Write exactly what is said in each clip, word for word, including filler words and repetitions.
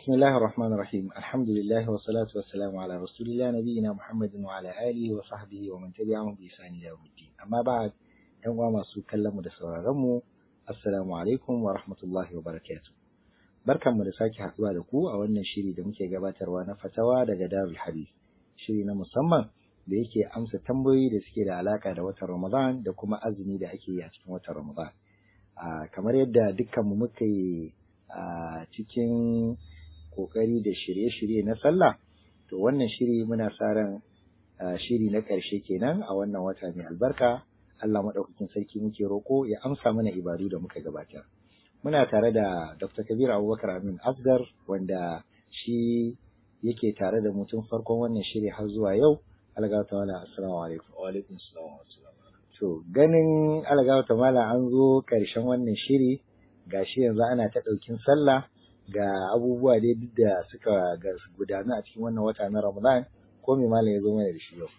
بسم الله الرحمن الرحيم الحمد لله والصلاة والسلام على رسول الله نبينا محمد وعلى آله وصحبه ومن تبعهم بإحسان إلى يوم الدين أما بعد ‘yan uwa masu kallon mu da sauraron mu assalamu alaikum wa rahmatullahi wa barakatuh barkanmu da sake haɗuwa da ku a wannan shiri da muke gabatarwa na fatawa daga Darul Hadith shiri na musamman da yake amsa tambayoyi da suke da alaka da watan Ramadan da kuma azumi da ake yi a cikin watan Ramadan kamar yadda dukkan mu muka yi a cikin kokari da shirye-shirye na sallah to wannan shiri muna sa ran shiri na ƙarshe kenan a wannan wata mai albarka Allah madaukakin sarki muke roko ya amsa mana ibadu da muka gabatar muna tare da Doctor Kabir Abubakar Amin Asgar wanda shi yake tare da mu tun farkon wannan shiri har zuwa yau algawa ta'ala assalamu alaikum wa alaikum assalam wa rahmatullahi to ganin algawa ta'ala an zo ƙarshen wannan shiri gashi yanzu ana ta ɗaukin sallah ga abubuwa dai duk da suka gudana a cikin wannan wata na Ramadan ko me malam ya zo mana da shi yau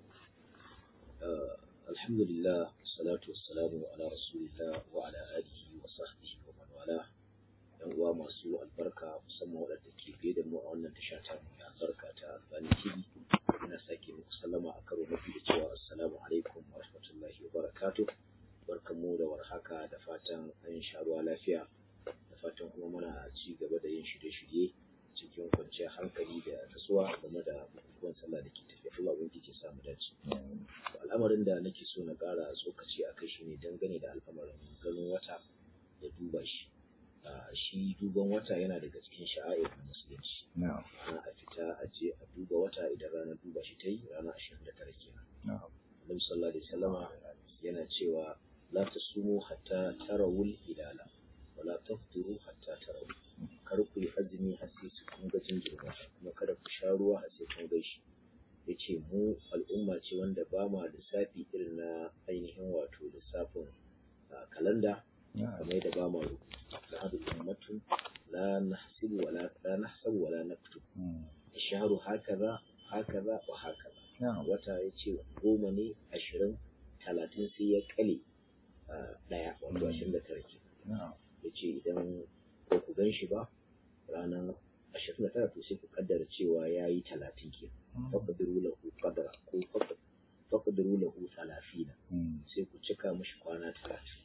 alhamdulillah salatu wassalamu ala rasulillah wa ala alihi wa sahbihi wa man wala yan uwa masu albarka musamman wadanda ke biye da mu a wannan tasha ta mu albarka ta Albani T V ina sake muku sallama a karo na biyu da cewa assalamu alaikum wa rahmatullahi wa barakatuh barkanmu da warhaka da fatan an sha ruwa lafiya da fatan kuma muna ci gaba da yin shirye-shirye cikin kwanciyar hankali da nutsuwa game da bukukuwan sallah da ke tafiya Allah ubangiji ya samu dace. Al'amarin da nake so na ƙara tsokaci a kai shine dangane da al'amarin ganin wata da duba shi. Shi duban wata yana daga cikin sha'air na musulunci. Ana a fita a je a duba wata idan ranar duba shi ta yi ranar ashirin da tara kenan. Annabi sallallahu alaihi wasallama yana cewa la tasumu hatta tarawul hilala wala taftiru hatta tarawul. Kar ku yi azumi har sai su kun ga jinjirin wata kuma kada ku sha ruwa har sai kun ga shi. Yace mu al'umma ce wanda ba ma lissafi irin na ainihin wato lissafin kalanda kamar da ba ma rubutu da hadu ummatun la nahsibu wala la nahsabu wala naktub shahru hakaza hakaza wa hakaza wata yace goma ne ashirin talatin sai ya kale daya wato ashirin da tara ke yace idan ba ku gan shi ba ranar ashirin da tara to sai ku kaddara cewa yayi talatin ke faqdiru lahu qadra ko faqdiru lahu thalathina sai ku cika mishi kwana talatin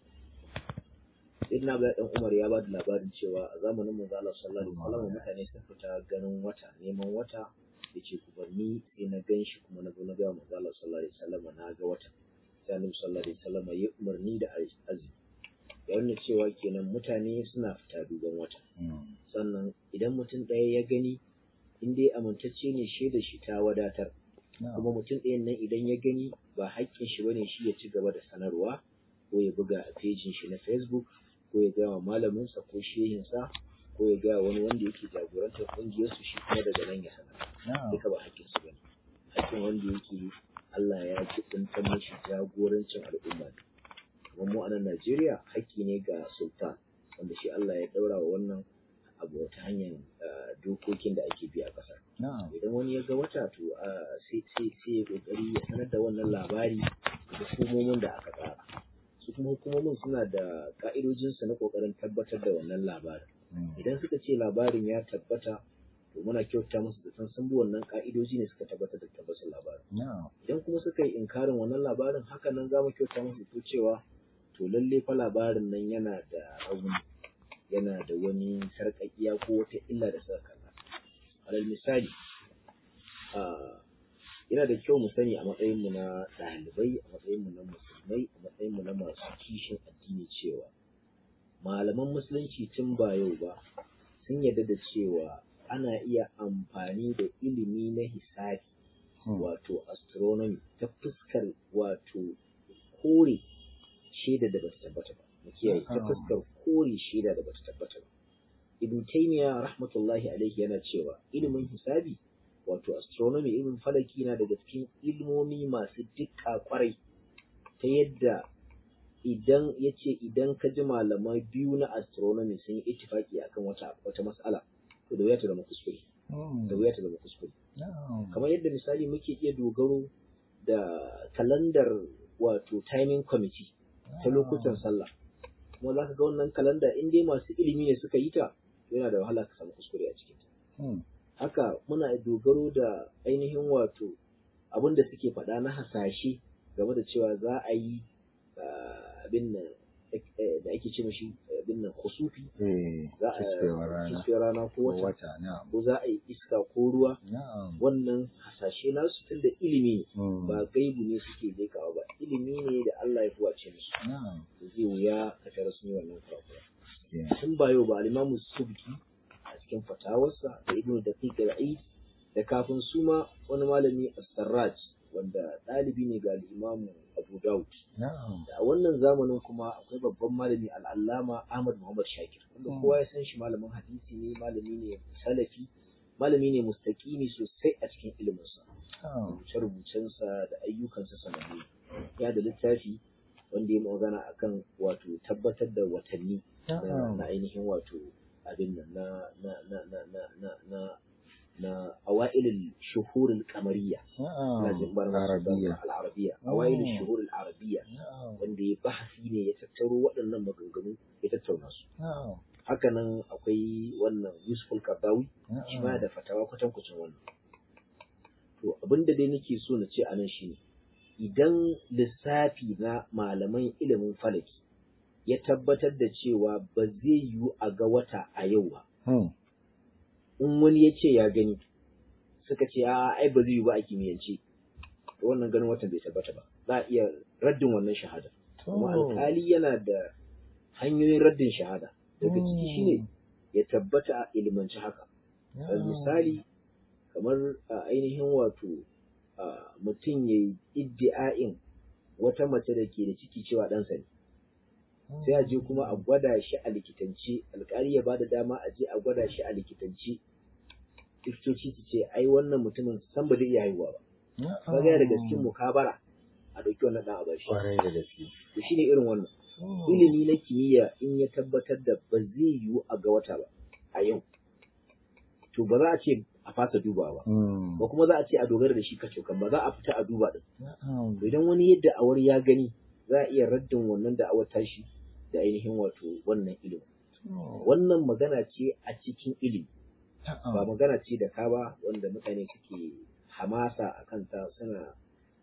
Ibn Abdullah dan Umar ya ba da labarin cewa a zamanin manzo Allah sallallahu alaihi wasallam mutane sun fita ganin wata neman wata yace ku bar ni sai na ganshi kuma na zo na ga manzo Allah sallallahu alaihi wasallam na ga wata sai Annabi sallallahu alaihi wasallam ya umarni da azumi ya nuna cewa kenan mutane suna fita duban wata sannan idan mutum ɗaya ya gani in dai amintacce ne shaidar shi ta wadatar kuma mutum ɗayan nan idan ya gani ba haƙƙin shi bane shi ya ci gaba da sanarwa ko ya buga a fejin shi na Facebook ko ya gaya wa malaminsa ko shehinsa ko ya gaya wani wanda yake jagorantar ƙungiyar su shi kuma daga nan ya sanar duka ba haƙƙin su bane haƙƙin wanda yake Allah ya kibinta mishi jagorancin al'umma kuma mu a nan Najeriya haƙƙi ne ga sultan wanda shi Allah ya daura wa wannan abu ta hanyar dokokin da ake bi a ƙasar. Idan wani ya ga wata to sai sai ya kokari ya sanar da wannan labari da hukumomin da aka tsara. Su kuma hukumomin suna da ka'idojinsu na kokarin tabbatar da wannan labarin. Idan suka ce labarin ya tabbata to muna kyauta musu da san sun bi wannan ka'idoji ne suka tabbatar da tabbacin labarin. Idan kuma suka yi inkarin wannan labarin haka nan za mu kyauta musu to cewa to lalle fa labarin nan yana da rauni yana da wani sarƙaƙiya ko wata illa da suka kalla alal misali yana da kyau mu sani a matsayinmu na ɗalibai a matsayinmu na musulmai a matsayinmu na masu kishin addini cewa malaman musulunci tun ba yau ba sun yarda da cewa ana iya amfani da ilimi na hisabi wato astronomy ta fuskar wato kore shaida da bata tabbata ba mu kiyaye ta fuskar kore shaida da bata tabbata ba Ibn Taymiyyah rahmatullahi alaihi yana cewa ilimin hisabi wato astronomy ilimin falaki na daga cikin ilmomi masu dukka kwarai ta yadda idan yace idan ka ji malamai biyu na astronomy sun yi ittifaki akan wata wata mas'ala to da wuya ta zama kuskure da wuya ta zama kuskure kamar yadda misali muke iya dogaro da kalandar wato timing committee ta lokutan sallah kuma za ka ga wannan kalanda in dai masu ilimi ne suka yi ta yana da wahala ka samu kuskure a cikin ta haka muna dogaro da ainihin wato abin da suke faɗa na hasashe game da cewa za a yi abin nan da ake ce mashi abin nan kusufi za a kisfe rana ko wata ko za a yi iska ko ruwa wannan hasashe nasu tun da ilimi ne ba gaibu ne suke lekawa ba ilimi ne da Allah ya fuwace musu zai wuya ka tara su ne wannan kurakura tun ba yau ba al-Imam Subki a cikin fatawarsa da Ibn Daqiq al-Eid da kafin su ma wani malami as-Sarraj wanda ɗalibi ne ga al-Imam Abu Dawud. Da a wannan zamanin kuma akwai babban malami al-Allama Ahmad Muhammad Shakir wanda kowa ya san shi malamin hadisi ne, malami ne salafi, malami ne mustaqimi sosai a cikin iliminsa. Rubuce-rubucensa da ayyukansa sanannu. Ya da littafi wanda ya magana akan wato tabbatar da watanni na ainihin wato abin nan na na na na na na na na awailil shuhurul qamariyya na jimbar arabiyya al-arabiyya awailil shuhurul arabiyya wanda ya bahasi ne ya tattaro waɗannan maganganu ya tattauna su haka nan akwai wannan Yusuf al-Qardawi shi ma da fatawa kwatankwacin wannan to abinda dai nake so na ce anan shine idan lissafi na malaman ilimin falaki ya tabbatar da cewa ba zai yiwu a ga wata a yau ba in wani ya ce ya gani suka ce a ai ba zai yi ba a kimiyyance to wannan ganin watan bai tabbata ba za a iya raddin wannan shahada kuma alkali yana da hanyoyin raddin shahada daga ciki shine ya tabbata a ilimance haka misali kamar a ainihin wato mutum ya yi iddi'a'in wata mace da ke da ciki cewa ɗansa ne sai a je kuma a gwada shi a likitance alkali ya bada dama a je a gwada shi a likitance likitoci su ce ai wannan mutumin san ba zai iya haihuwa ba ba ga daga cikin mukabara a dauki wannan dan a bashi kwarai da gaske to shine irin wannan ilimi na kimiyya in ya tabbatar da ba zai yiwu a ga wata ba a yau to ba za a ce a fasa duba ba ba kuma za a ce a dogara da shi kacokan ba za a fita a duba din idan wani yadda awar ya gani za a iya raddin wannan da awar tashi da ainihin wato wannan ilimi wannan magana ce a cikin ilimi ba magana ce da ka ba wanda mutane suke hamasa a kanta suna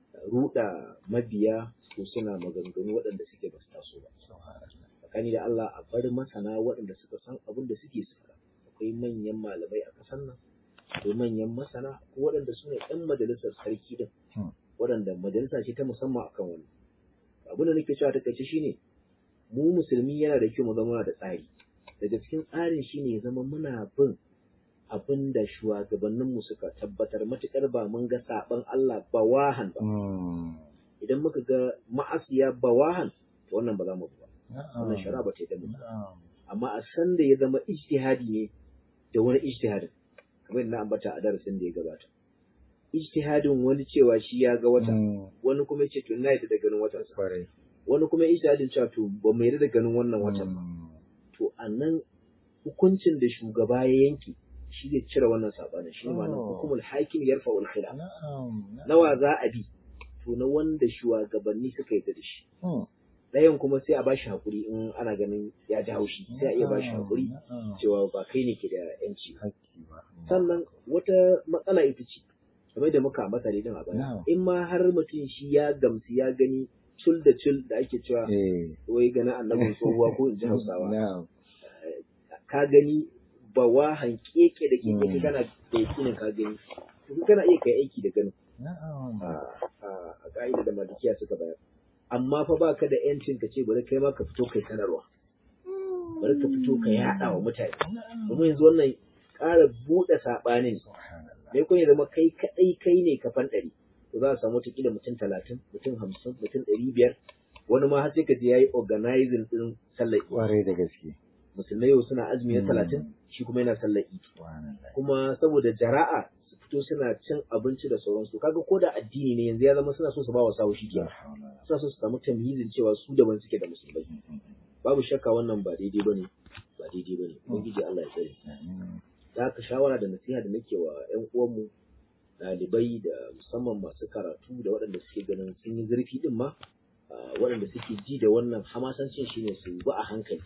ruda mabiya ko suna maganganu waɗanda suke ba su taso ba tsakani da Allah a bar masana waɗanda suka san abin da suke suka akwai manyan malamai a ƙasar nan akwai manyan masana ko waɗanda su ne ɗan majalisar sarki din waɗanda majalisa ce ta musamman akan wani abin da nake cewa ta kace shine mu musulmi yana da kyau mu zama da tsari daga cikin tsarin shine ya zama muna bin abin da shugabanninmu suka tabbatar matuƙar ba mun ga saɓan Allah bawahan ba. Idan muka ga ma'asiya bawahan, to wannan ba za mu ba. Wannan shara ba ta yi damu. Amma a san da ya zama ijtihadi ne da wani ijtihadin, kamar yadda na ambata a darasin da ya gabata. Ijtihadin wani cewa shi ya ga wata, wani kuma ya ce to na yadda da ganin watansa. Wani kuma ijtihadin cewa to ba mu yarda da ganin wannan watan ba. To a nan hukuncin da shugaba ya yanke shi zai cire wannan sabanin shi ma nan hukumul hakim yarfa'ul khilaf nawa za a bi to na wanda shugabanni suka yi da shi ɗayan kuma sai a bashi hakuri in ana ganin ya ji haushi sai a iya bashi hakuri cewa ba kai ne ke da yanci sannan wata matsala ita ce kamar da muka ambata din a baya in ma har mutum shi ya gamsu ya gani cul da cul da ake cewa wai ganin annabin tsohuwa ko in ji hausawa ka gani ba wahan keke da keke kana da yakinin ka gani to kana iya kai aiki da ganin a ka'ida da malikiya suka bayar amma fa baka da yancin ka ce bari kai ma ka fito kai sanarwa bari ka fito ka yada wa mutane kuma yanzu wannan ƙara buɗe saɓanin dai kun zama kai kaɗai kai ne ka fanɗari to za a samu wata kila mutum talatin mutum hamsin mutum ɗari biyar wani ma har sai ka je yayi organizing din sallar ƙwarai da gaske musulmai yau suna azumi na talatin shi kuma yana sallar idi kuma saboda jara'a su fito suna cin abinci da sauransu kaga ko da addini ne yanzu ya zama suna so su ba wa sawo shi kenan suna so su samu tamhizin cewa su daban suke da musulmai babu shakka wannan ba daidai bane ba daidai bane ubangiji Allah ya tsare da haka shawara da nasiha da nake wa ƴan uwanmu ɗalibai da musamman masu karatu da waɗanda suke ganin sun yi zurfi din ma waɗanda suke ji da wannan hamasancin shine su bi a hankali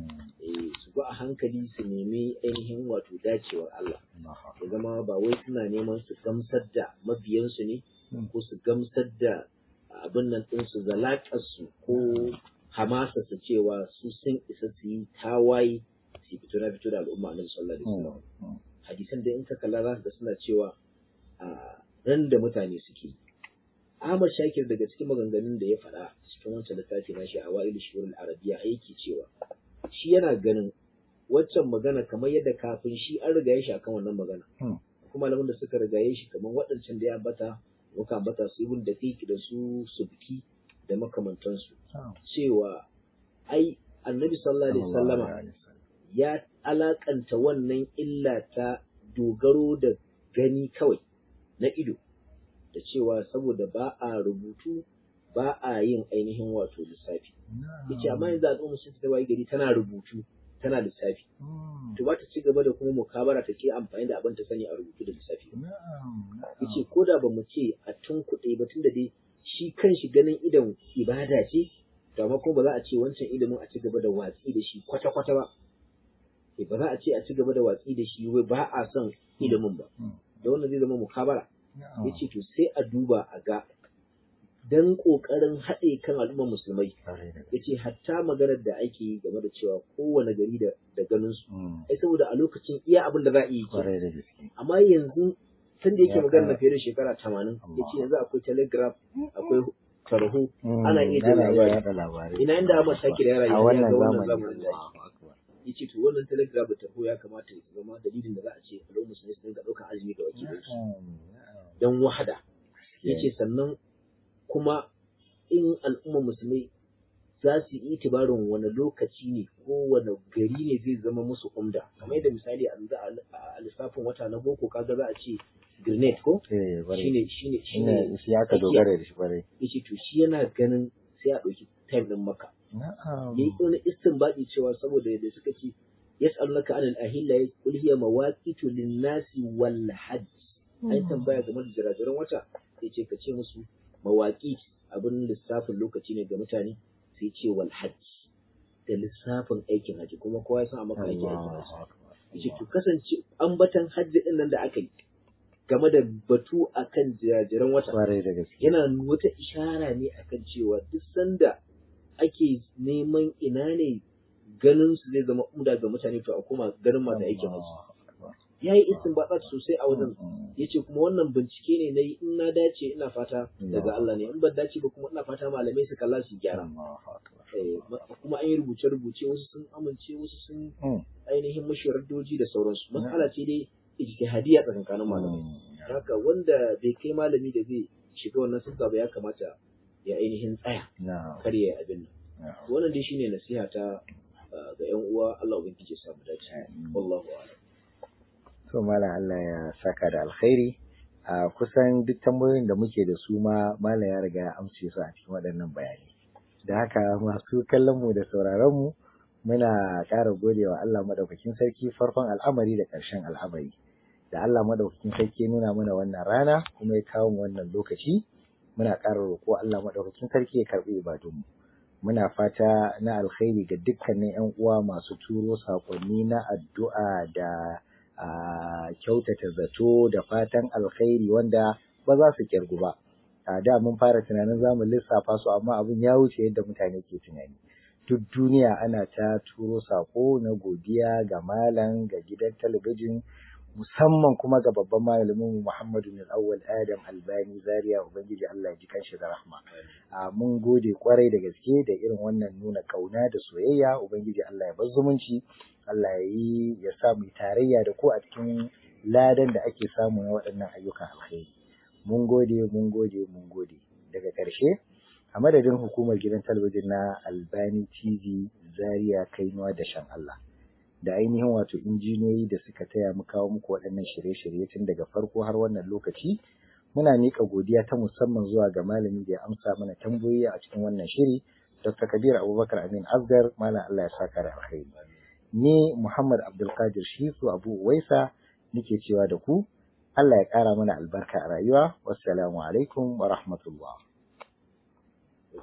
su bi a hankali su nemi ainihin wato dacewar Allah ya zama ba wai suna neman su gamsar da mabiyansu ne ko su gamsar da abin nan ɗinsu zalaƙarsu ko hamasa su cewa su sun isa su yi tawaye su fito na fito da al'umma annabi sallallahu alaihi wasallam hadisan da in ka kalla za ka suna cewa a ran da mutane suke Ahmad Shakir daga cikin maganganun da ya faɗa cikin wancan littafi na shi a wa'ilu shuhurul arabiya yake cewa shi yana ganin waccan magana kamar yadda kafin shi an rigaye shi akan wannan magana kuma malaman da suka rigaye shi kamar waɗancan da ya bata muka bata su ibn daqiq da su subki da makamantansu cewa ai annabi sallallahu alaihi wasallama ya alakanta wannan illa ta dogaro da gani kawai na ido da cewa saboda ba a rubutu ba a yin ainihin wato lissafi yace amma yanzu al'umma sun ta wayi gari tana rubutu tana lissafi to ba ta ci gaba da kuma mukabara ta ke amfani da abin ta sani a rubutu da lissafi yace ko da ba mu ce a tunkuɗe ba tunda dai shi kanshi ganin idan ibada ce to amma kuma ba za a ce wancan ilimin a ci gaba da watsi da shi kwata-kwata ba ba za a ce a ci gaba da watsi da shi wai ba a son ilimin ba da wannan zai zama mukabara yace to sai a duba a ga dan kokarin haɗe kan al'ummar musulmai yace hatta maganar da ake yi game da cewa kowane gari da da ganin su ai saboda a lokacin iya abin da za a yi amma yanzu tun da yake magana na fiye da shekara tamanin yace yanzu akwai telegraph akwai tarho ana iya jin labari ina inda Ahmad Shakir ya rayu a wannan zamanin da yace to wannan telegraph da tarho ya kamata ya zama dalilin da za a ce al'ummar musulmai su dinga ɗaukar azumi ga wakilansu dan wahada yace sannan kuma in al'ummar musulmai za su yi itibarin wani lokaci ne ko wani gari ne zai zama musu umda kamar yadda misali a lissafin wata na boko kaga za a ce grenade ko shine shine shine shi aka dogara da shi bare yace to shi yana ganin sai a dauki time din maka na'am yayi wani istinbadi cewa saboda yadda suka ce yas'alunaka anil ahilla qul hiya mawaqitu lin-nasi wal hajj ai tambaya game da jirajiran wata yace ka ce musu mawaqit abin lissafin lokaci ne ga mutane sai ce wal hajj da lissafin aikin haji kuma kowa ya san a maka aikin haji yace to kasance ambatan hajji din nan da aka yi game da batu akan jirajiran wata yana wata ishara ne akan cewa duk sanda ake neman ina ne ganin su zai zama umda ga mutane to a kuma ganin masu aikin haji ya yi istinbatat sosai a wajen yace kuma wannan bincike ne na yi in na dace ina fata daga Allah ne in ban dace ba kuma ina fata malamai su kalla su gyara kuma an yi rubuce-rubuce wasu sun amince wasu sun ainihin mashi raddoji da sauransu matsala ce dai ijtihadiyya tsakanin malamai haka wanda bai kai malami da zai shiga wannan sabga ba ya kamata ya ainihin tsaya kar ya abin nan wannan dai shine nasiha ta ga yan uwa Allah ubangiji ya samu dace wallahu a'lam to malam Allah ya saka da alkhairi a kusan duk tambayoyin da muke da su ma malam ya riga ya amsa su a cikin waɗannan bayanai da haka masu kallon mu da sauraron mu muna ƙara godewa Allah madaukakin sarki farkon al'amari da ƙarshen al'amari da Allah madaukakin sarki nuna mana wannan rana kuma ya kawo mu wannan lokaci muna ƙara roƙo Allah madaukakin sarki ya karɓi ibadunmu muna fata na alkhairi ga dukkanin ƴan uwa masu turo saƙonni na addu'a da a kyautata zato da fatan alkhairi wanda ba za su kirgu ba a da mun fara tunanin zamu lissafa su amma abin ya wuce yadda mutane ke tunani duk duniya ana ta turo sako na godiya ga malam ga gidan talabijin musamman kuma ga babban malamin Muhammadu bin Awwal Adam Albani Zaria ubangiji Allah ya ji kanshi da rahma a mun gode kwarai da gaske da irin wannan nuna kauna da soyayya ubangiji Allah ya bar zumunci Allah ya yi ya sa mu tarayya da ku a cikin ladan da ake samu na waɗannan ayyukan alkhairi mun gode mun gode mun gode daga ƙarshe a madadin hukumar gidan talabijin na Albani T V Zaria Kainuwa da Shan Allah da ainihin wato injiniyoyi da suka taya mu kawo muku waɗannan shirye-shirye tun daga farko har wannan lokaci muna miƙa godiya ta musamman zuwa ga malami da ya amsa mana tambayoyi a cikin wannan shiri Doctor Kabir Abubakar Amin Asgar malam Allah ya saka da alkhairi ni Muhammad Abdulkadir Shisu Abu Uwaisa nake cewa da ku Allah ya ƙara mana albarka a rayuwa wassalamu alaikum wa rahmatullah